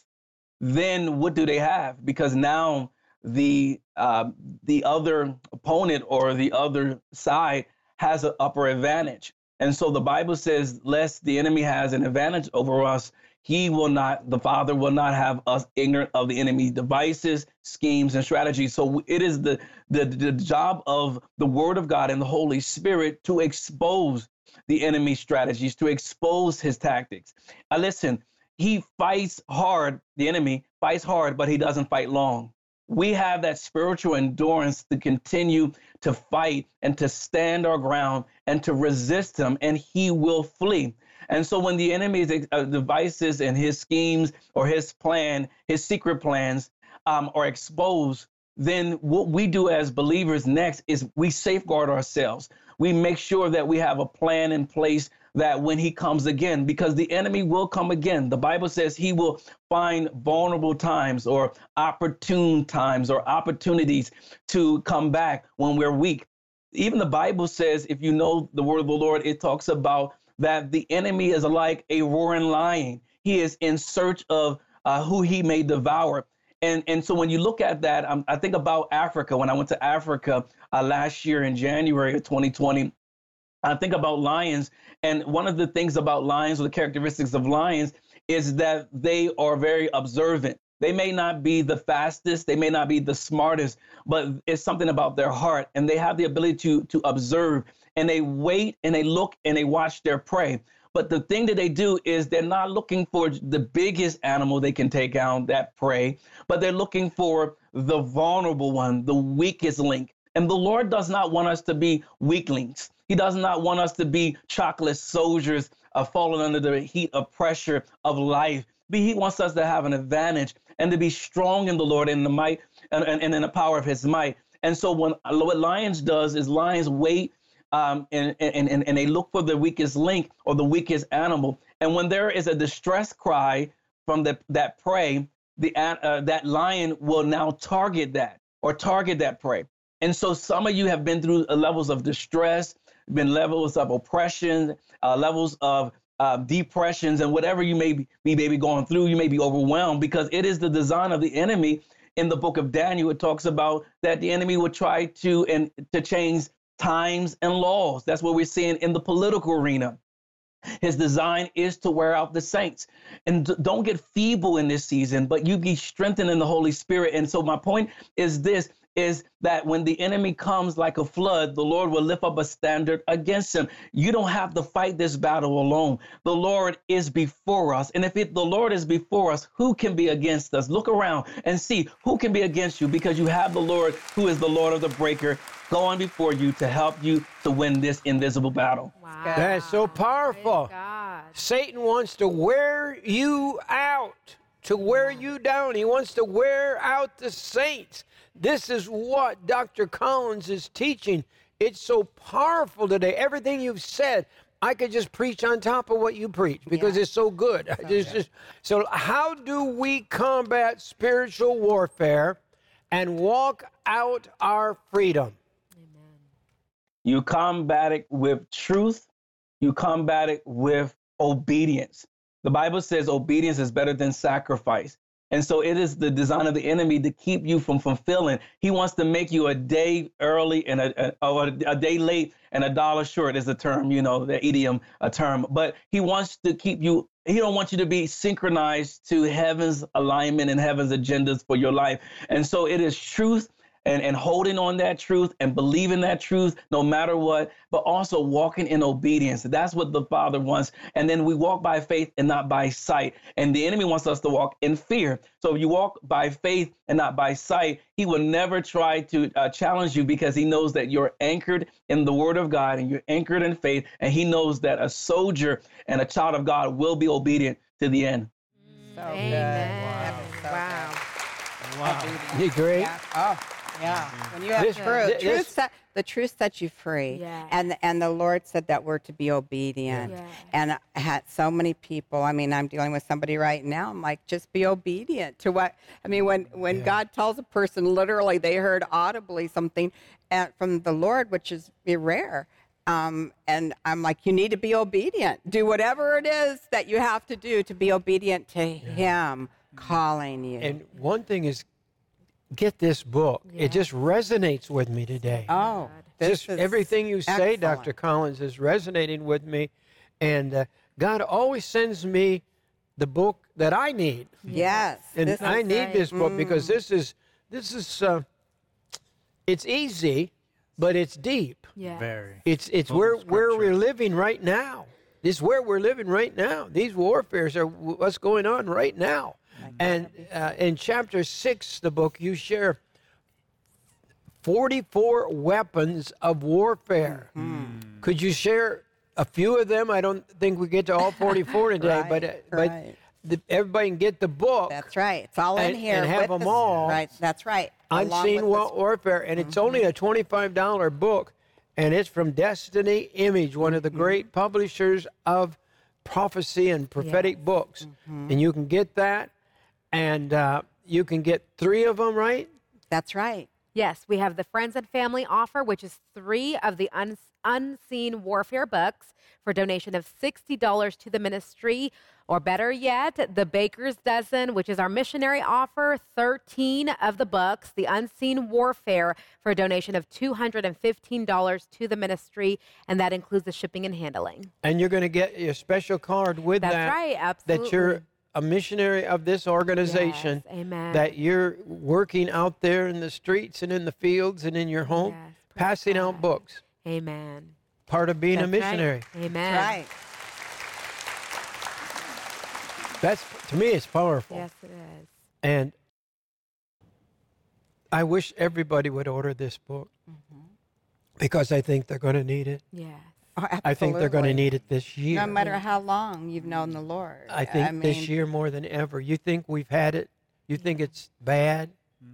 then what do they have? Because now the uh, the other opponent or the other side has an upper advantage. And so the Bible says, lest the enemy has an advantage over us, he will not, the Father will not have us ignorant of the enemy's devices, schemes, and strategies. So it is the, the, the job of the Word of God and the Holy Spirit to expose the enemy's strategies, to expose his tactics. Uh, listen, he fights hard, the enemy fights hard, but he doesn't fight long. We have that spiritual endurance to continue to fight and to stand our ground and to resist him, and he will flee. And so when the enemy's uh, devices and his schemes or his plan, his secret plans um, are exposed, then what we do as believers next is we safeguard ourselves. We make sure that we have a plan in place that when he comes again, because the enemy will come again. The Bible says he will find vulnerable times or opportune times or opportunities to come back when we're weak. Even the Bible says, if you know the word of the Lord, it talks about that the enemy is like a roaring lion. He is in search of uh, who he may devour. And, and so when you look at that, um, I think about Africa. When I went to Africa uh, last year in January of twenty twenty, I think about lions. And one of the things about lions, or the characteristics of lions, is that they are very observant. They may not be the fastest, they may not be the smartest, but it's something about their heart. And they have the ability to, to observe, and they wait and they look and they watch their prey. But the thing that they do is they're not looking for the biggest animal they can take out, that prey, but they're looking for the vulnerable one, the weakest link. And the Lord does not want us to be weaklings. He does not want us to be chocolate soldiers uh, falling under the heat of pressure of life. But he wants us to have an advantage and to be strong in the Lord and the might and, and, and in the power of his might. And so when what lions does is lions wait um, and, and, and, and they look for the weakest link or the weakest animal. And when there is a distress cry from the, that prey, the uh, that lion will now target that or target that prey. And so some of you have been through levels of distress, been levels of oppression, uh, levels of uh, depressions, and whatever you may be, be maybe going through, you may be overwhelmed, because it is the design of the enemy. In the book of Daniel, it talks about that the enemy would try to and to change times and laws. That's what we're seeing in the political arena. His design is to wear out the saints. And d- don't get feeble in this season, but you be strengthened in the Holy Spirit. And so my point is this, is that when the enemy comes like a flood, the Lord will lift up a standard against him. You don't have to fight this battle alone. The Lord is before us. And if it, the Lord is before us, who can be against us? Look around and see who can be against you, because you have the Lord who is the Lord of the breaker going before you to help you to win this invisible battle. Wow. That is so powerful. Praise God. Satan wants to wear you out, to wear you down. He wants to wear out the saints. This is what Doctor Collins is teaching. It's so powerful today. Everything you've said, I could just preach on top of what you preach because Yeah. it's so good. So It's good. just- so how do we combat spiritual warfare and walk out our freedom? You combat it with truth. You combat it with obedience. The Bible says obedience is better than sacrifice. And so it is the design of the enemy to keep you from fulfilling. He wants to make you a day early and a, a, or a day late and a dollar short is the term, you know, the idiom, a term. But he wants to keep you, he don't want you to be synchronized to heaven's alignment and heaven's agendas for your life. And so it is truth. And, and holding on that truth and believing that truth no matter what, but also walking in obedience. That's what the Father wants. And then we walk by faith and not by sight. And the enemy wants us to walk in fear. So if you walk by faith and not by sight, he will never try to uh, challenge you, because he knows that you're anchored in the Word of God and you're anchored in faith. And he knows that a soldier and a child of God will be obedient to the end. So Amen. good. That is so Wow. good. Wow. Obedience. You agree? Yeah. Oh, yeah. When you have This- truth, this- truth set, the truth sets you free. Yeah. And and the Lord said that we're to be obedient. Yeah. And I had so many people. I mean, I'm dealing with somebody right now. I'm like, just be obedient to what. I mean, when when Yeah. God tells a person, literally, they heard audibly something uh, from the Lord, which is rare. Um, and I'm like, you need to be obedient. Do whatever it is that you have to do to be obedient to Him calling you. And one thing is, get this book. It just resonates with me today. Oh, this Just is everything you say, excellent. Doctor Collins, is resonating with me. And uh, God always sends me the book that I need. Yes, And this I is need right. this book because this is, this is, uh, it's easy, but it's deep. Yeah. Very. It's it's Full where of where scripture. we're living right now. This is where we're living right now. These warfares are w- what's going on right now. And uh, in chapter six, the book, you share forty-four weapons of warfare. Could you share a few of them? I don't think we get to all forty-four today, but uh, Right, but right. the, everybody can get the book. That's right. It's all in And- here. and have with them the- all. Right. That's right. Along Unseen with Wa- the- Warfare, and it's only a twenty-five dollar book, and it's from Destiny Image, one of the great publishers of prophecy and prophetic books. And you can get that, and uh, you can get three of them, right? That's right. Yes, we have the Friends and Family offer, which is three of the uns- Unseen Warfare books for a donation of sixty dollars to the ministry. Or better yet, the Baker's Dozen, which is our missionary offer, thirteen of the books, the Unseen Warfare, for a donation of two hundred fifteen dollars to the ministry, and that includes the shipping and handling. And you're going to get your special card with That's that. right, That you're absolutely. a missionary of this organization. Yes, amen. That you're working out there in the streets and in the fields and in your home, Yes, praise passing out God. books. Amen. Part of being a That's right. missionary. Amen. That's right. That's, to me, it's powerful. Yes, it is. And I wish everybody would order this book because I think they're going to need it. Yes. Oh, I think they're going to absolutely. need it this year. No matter how long you've known the Lord. I think this mean, year more than ever. You think we've had it? You think it's bad?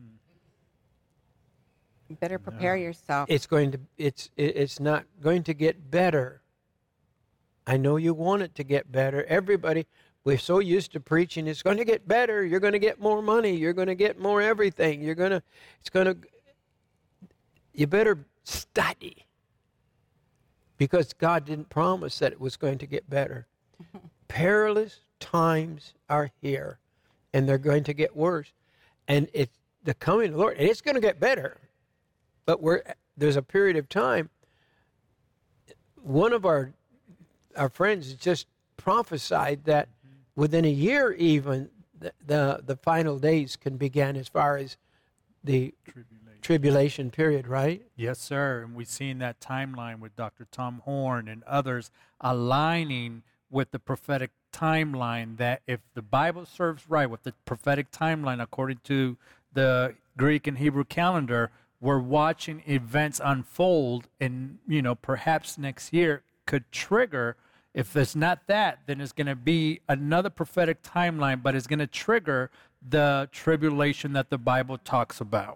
You better prepare yourself. It's going to. It's. it- It's not going to get better. I know you want it to get better. Everybody. We're so used to preaching. It's going to get better. You're going to get more money. You're going to get more everything. You're going to. It's going to. You better study. Because God didn't promise that it was going to get better. Perilous times are here, and they're going to get worse. And it's the coming of the Lord. And it's going to get better, but we're there's a period of time. One of our our friends just prophesied that within a year, even the the, the final days can begin as far as the Tribulation. tribulation period, right? Yes, sir. And we've seen that timeline with Doctor Tom Horn and others aligning with the prophetic timeline, that if the Bible serves right with the prophetic timeline according to the Greek and Hebrew calendar, we're watching events unfold, and, you know, perhaps next year could trigger. If it's not that, then it's going to be another prophetic timeline, but it's going to trigger the tribulation that the Bible talks about.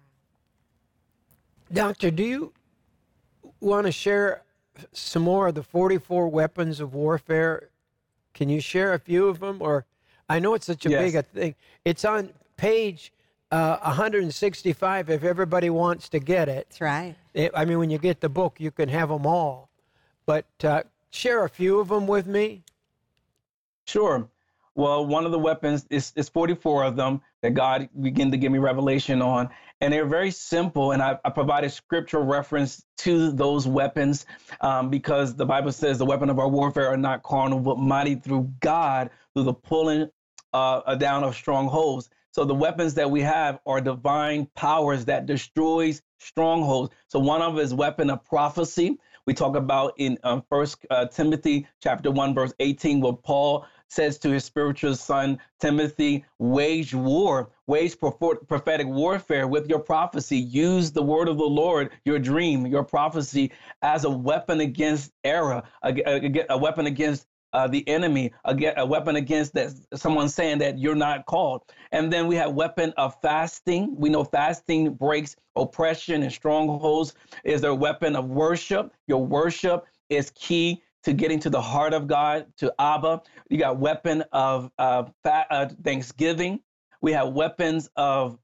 Doctor, do you want to share some more of the forty-four weapons of warfare? Can you share a few of them? Or I know it's such a Yes. big a thing. It's on page uh, one hundred sixty-five if everybody wants to get it. That's right. It- I mean, when you get the book, you can have them all. But uh, share a few of them with me. Sure. Well, one of the weapons is, is forty-four of them that God began to give me revelation on. And they're very simple. And I, I provided scriptural reference to those weapons um, because the Bible says the weapon of our warfare are not carnal, but mighty through God, through the pulling uh, down of strongholds. So the weapons that we have are divine powers that destroys strongholds. So one of them is weapon of prophecy. We talk about in um, First uh, Timothy chapter one, verse eighteen, where Paul says to his spiritual son, Timothy, wage war, wage prophetic warfare with your prophecy. Use the word of the Lord, your dream, your prophecy, as a weapon against error, a, a, a weapon against uh, the enemy, a, a weapon against that someone saying that you're not called. And then we have weapon of fasting. We know fasting breaks oppression and strongholds. Is there a weapon of worship? Your worship is key to getting to the heart of God, to Abba. You got weapon of uh, fa- uh, thanksgiving. We have weapons of,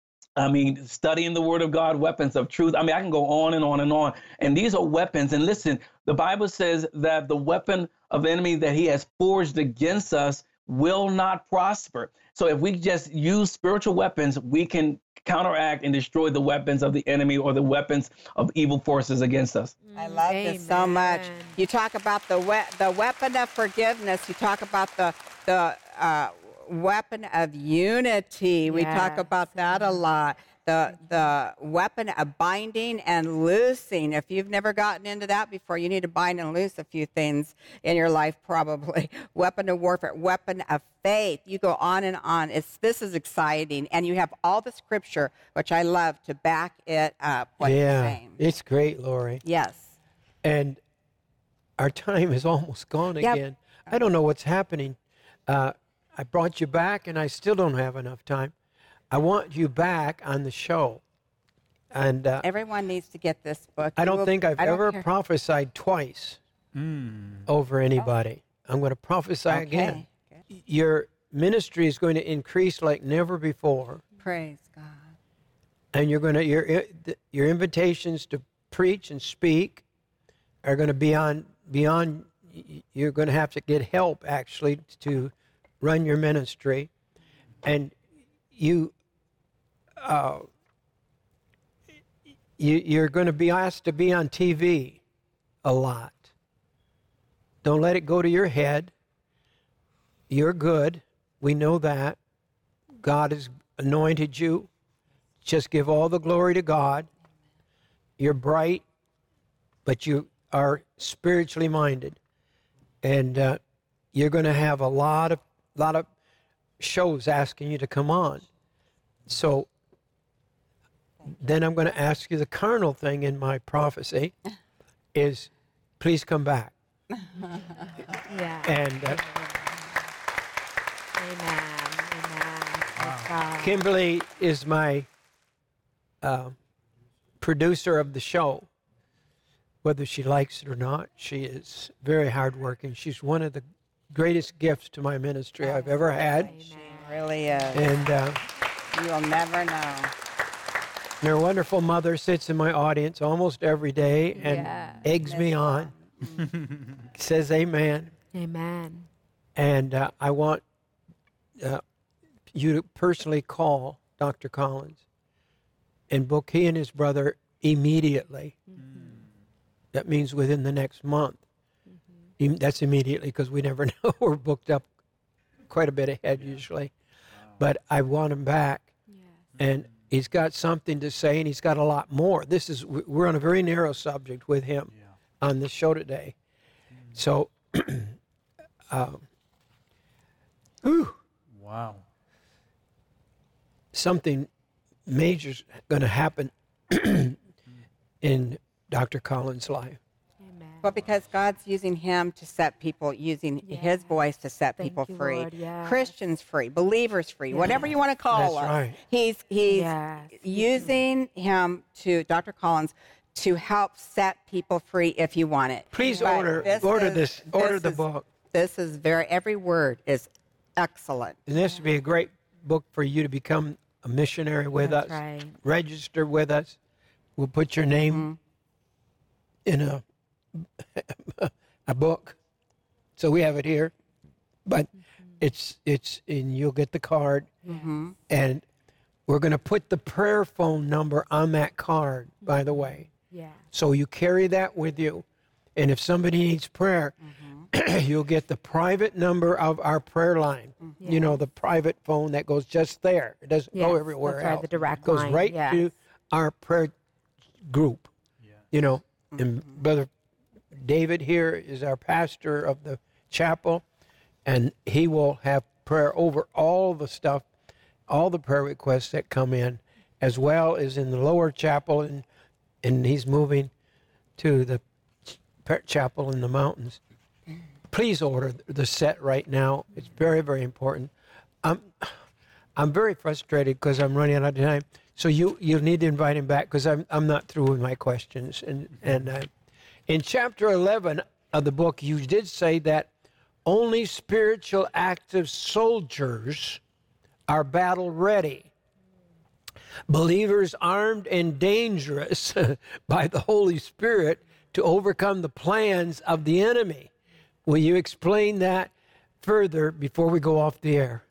I mean, studying the word of God, weapons of truth. I mean, I can go on and on and on. And these are weapons. And listen, the Bible says that the weapon of the enemy that he has forged against us will not prosper. So if we just use spiritual weapons, we can counteract and destroy the weapons of the enemy or the weapons of evil forces against us. I love this so much. Amen. You talk about the we- the weapon of forgiveness. You talk about the the uh, weapon of unity. We talk Yes. about that a lot. The the weapon of binding and loosing. If you've never gotten into that before, you need to bind and loose a few things in your life, probably. Weapon of warfare, weapon of faith. You go on and on. It's this is exciting, and you have all the scripture, which I love, to back it up. What you're yeah, saying. it's great, Lori. Yes. And our time is almost gone Yep. again. I don't know what's happening. Uh, I brought you back, and I still don't have enough time. I want you back on the show. And uh, Everyone needs to get this book. I You don't will- think I've I don't ever care. prophesied twice over anybody. I'm going to prophesy again. Okay. Your ministry is going to increase like never before. Praise God. And you're going to your your invitations to preach and speak are going to be on beyond. You're going to have to get help actually to run your ministry, and you uh, you you're going to be asked to be on T V a lot. Don't let it go to your head. You're good. We know that. God has anointed you. Just give all the glory to God. You're bright, but you are spiritually minded. And uh, you're going to have a lot of lot of shows asking you to come on. So then I'm going to ask you the carnal thing in my prophecy is please come back. Yeah. And uh, Amen. Amen. Praise God. Kimberly is my uh, producer of the show. Whether she likes it or not, she is very hardworking. She's one of the greatest gifts to my ministry I've ever had. She really is. And uh, You will never know. her wonderful mother sits in my audience almost every day and Yes. eggs me on, says amen. Amen. And uh, I want uh, you to personally call Doctor Collins and book he and his brother immediately. That means within the next month. Em- That's immediately because we never know. We're booked up quite a bit ahead usually. But I want him back. And he's got something to say, and he's got a lot more. This is we're on a very narrow subject with him on this show today. So, um, ooh, Wow. something major's going to happen in Doctor Collins' life. Amen. Well, because God's using him to set people, using his voice to set Thank people you, free, Lord. Yes. Christians free, believers free, whatever you want to call That's us. right. He's he's Yes. using him to Doctor Collins to help set people free if you want it. Please But order order is- this order the is- book. This is very every word is excellent. And this would be a great book for you to become a missionary with That's us. right. Register with us. We'll put your name in a a book, so we have it here. But it's it's and you'll get the card, and we're going to put the prayer phone number on that card. By the way, Yeah. so you carry that with you, and if somebody needs prayer, you'll get the private number of our prayer line. You know, the private phone that goes just there. It doesn't go Yes, everywhere that's right, else. the direct It goes line, right yes. to our prayer group. You know, and Brother David here is our pastor of the chapel, and he will have prayer over all the stuff, all the prayer requests that come in, as well as in the lower chapel, and and he's moving to the ch- chapel in the mountains. Please order the set right now. It's very, very important. I'm, I'm very frustrated because I'm running out of time. So you you need to invite him back because I'm I'm not through with my questions. And and uh, in chapter eleven of the book, you did say that only spiritual active soldiers are battle ready. Believers armed and dangerous by the Holy Spirit to overcome the plans of the enemy. Will you explain that further before we go off the air?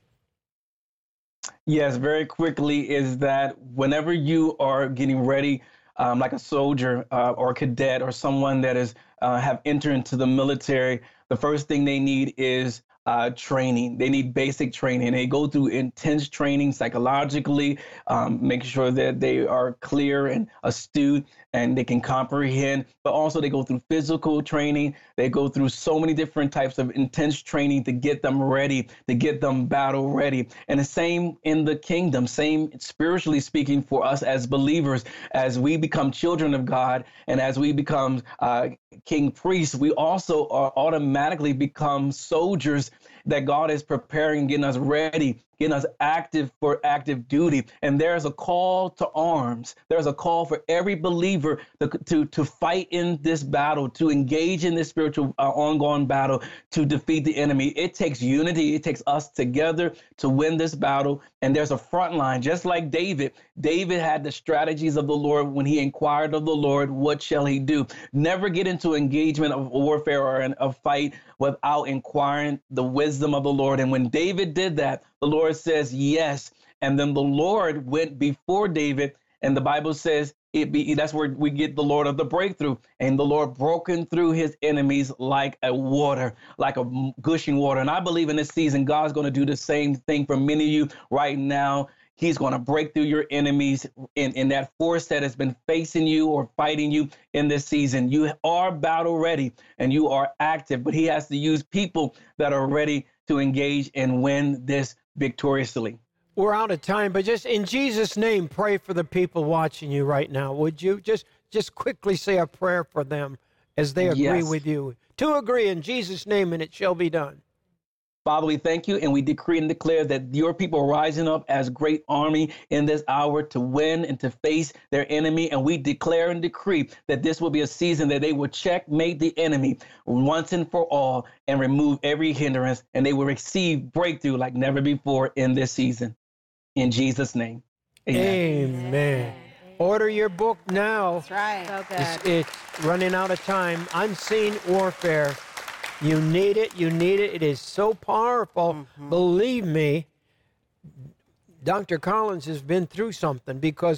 Yes, very quickly is that whenever you are getting ready, um, like a soldier uh, or a cadet or someone that is uh, have entered into the military, the first thing they need is uh, training. They need basic training. They go through intense training psychologically, um, making sure that they are clear and astute and they can comprehend, but also they go through physical training. They go through so many different types of intense training to get them ready, to get them battle ready. And the same in the kingdom, same spiritually speaking for us as believers, as we become children of God and as we become uh, king priests, we also are automatically become soldiers that God is preparing, getting us ready, getting us active for active duty. And there's a call to arms. There's a call for every believer to, to, to fight in this battle, to engage in this spiritual uh, ongoing battle, to defeat the enemy. It takes unity. It takes us together to win this battle. And there's a front line, just like David. David had the strategies of the Lord when he inquired of the Lord, what shall he do? Never get into engagement of warfare or an, a fight without inquiring the wisdom of the Lord. And when David did that, the Lord says yes. And then the Lord went before David, and the Bible says it be that's where we get the Lord of the breakthrough. And the Lord broken through his enemies like a water, like a gushing water. And I believe in this season, God's going to do the same thing for many of you right now. He's going to break through your enemies in, in that force that has been facing you or fighting you in this season. You are battle ready and you are active, but he has to use people that are ready to engage and win this victoriously. We're out of time, but just in Jesus' name, pray for the people watching you right now. Would you just just quickly say a prayer for them as they agree Yes. with you? To agree in Jesus' name, and it shall be done. Father, we thank you and we decree and declare that your people are rising up as great army in this hour to win and to face their enemy. And we declare and decree that this will be a season that they will checkmate the enemy once and for all and remove every hindrance, and they will receive breakthrough like never before in this season. In Jesus' name, amen. Amen. Order your book now. That's right. So good. It's, it's running out of time. Unseen Warfare. You need it. You need it. It is so powerful. Believe me, Doctor Collins has been through something because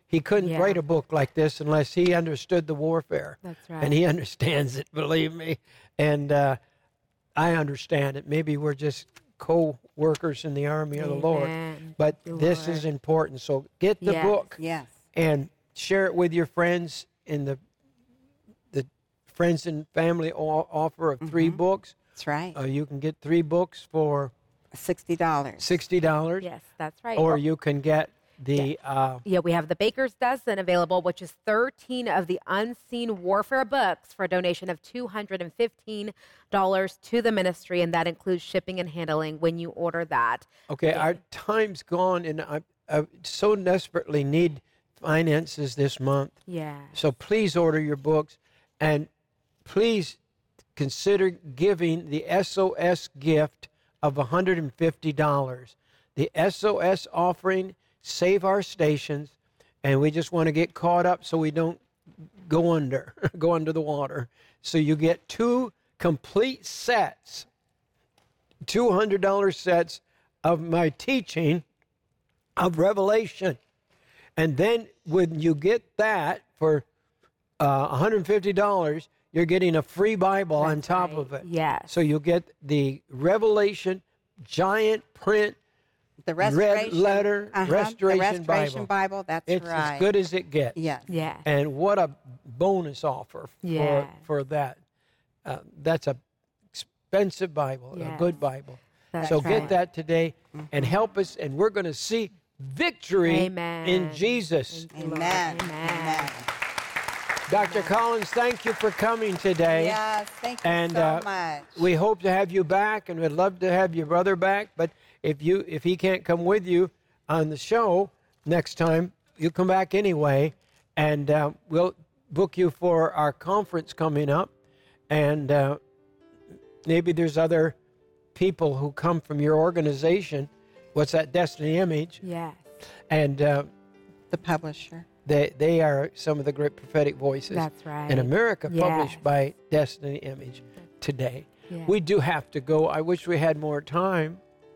he couldn't Yeah. write a book like this unless he understood the warfare. That's right. And he understands it, believe me. And uh, I understand it. Maybe we're just co-workers in the army of the Lord. Amen. But Thank you, this Lord. is important. So get the Yes. book Yes. and share it with your friends in the the friends and family o- offer of three books. That's right. Uh, you can get three books for sixty dollars. sixty dollars. Yes, that's right. Or you can get the uh, Yeah, we have the Baker's Dozen available, which is thirteen of the Unseen Warfare books for a donation of two hundred fifteen dollars to the ministry, and that includes shipping and handling when you order that. okay. Our time's gone, and I, I so desperately need finances this month. Yeah. So please order your books, and please consider giving the S O S gift of one hundred fifty dollars. The S O S offering, Save Our Stations, and we just want to get caught up so we don't go under, go under the water. So you get two complete sets, two hundred dollars sets of my teaching of Revelation. And then when you get that for uh, one hundred fifty dollars, you're getting a free Bible on top right. of it. Yes. So you'll get the Revelation giant print The restoration letter uh-huh, Restoration the Restoration Bible. Bible. That's It's right. as good as it gets. Yes. Yeah. And what a bonus offer for, Yeah. for that. Uh, that's a expensive Bible, a Yes. good Bible. That's so right. get that today and help us, and we're going to see victory Amen. in Jesus. Thank you, Lord. Amen. Amen. Amen. Doctor Collins, thank you for coming today. Yes. Thank you And so uh, much. we hope to have you back, and we'd love to have your brother back. But if you if he can't come with you on the show next time, you come back anyway, and uh, we'll book you for our conference coming up. And uh, maybe there's other people who come from your organization. What's that, Destiny Image? Yes. And uh, the publisher. they they are some of the great prophetic voices That's right. in America, Yes. published by Destiny Image today. Yeah. We do have to go. I wish we had more time,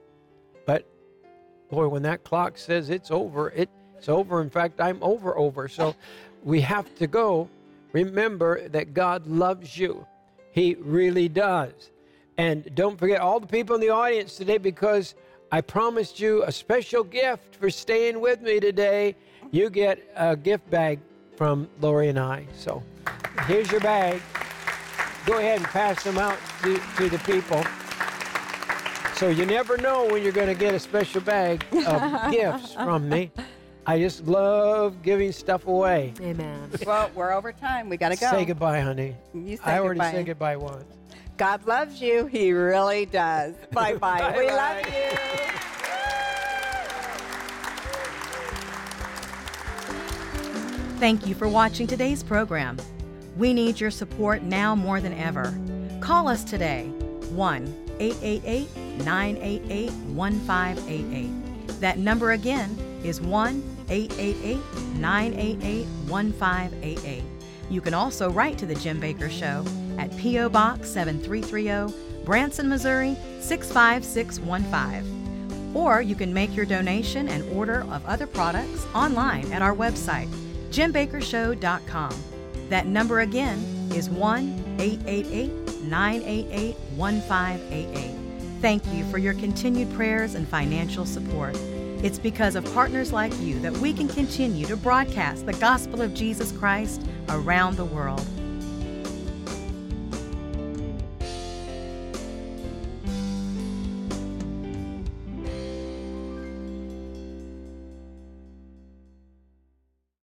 but boy, when that clock says it's over, it, it's over. In fact, I'm over, over. So we have to go. Remember that God loves you. He really does. And don't forget all the people in the audience today, because I promised you a special gift for staying with me today. You get a gift bag from Lori and I. So here's your bag. Go ahead and pass them out to, to the people. So you never know when you're going to get a special bag of gifts from me. I just love giving stuff away. Amen. Well, we're over time. We got to go. Say goodbye, honey. You say I already goodbye. said goodbye once. God loves you. He really does. Bye-bye. We love Bye-bye. you. Thank you for watching today's program. We need your support now more than ever. Call us today, one eight eight eight, nine eight eight, one five eight eight. That number again is one eight eight eight, nine eight eight, one five eight eight. You can also write to The Jim Baker Show at P O. Box seven three three zero, Branson, Missouri six five six one five. Or you can make your donation and order of other products online at our website, jim baker show dot com. That number again is one eight eight eight, nine eight eight, one five eight eight. Thank you for your continued prayers and financial support. It's because of partners like you that we can continue to broadcast the gospel of Jesus Christ around the world.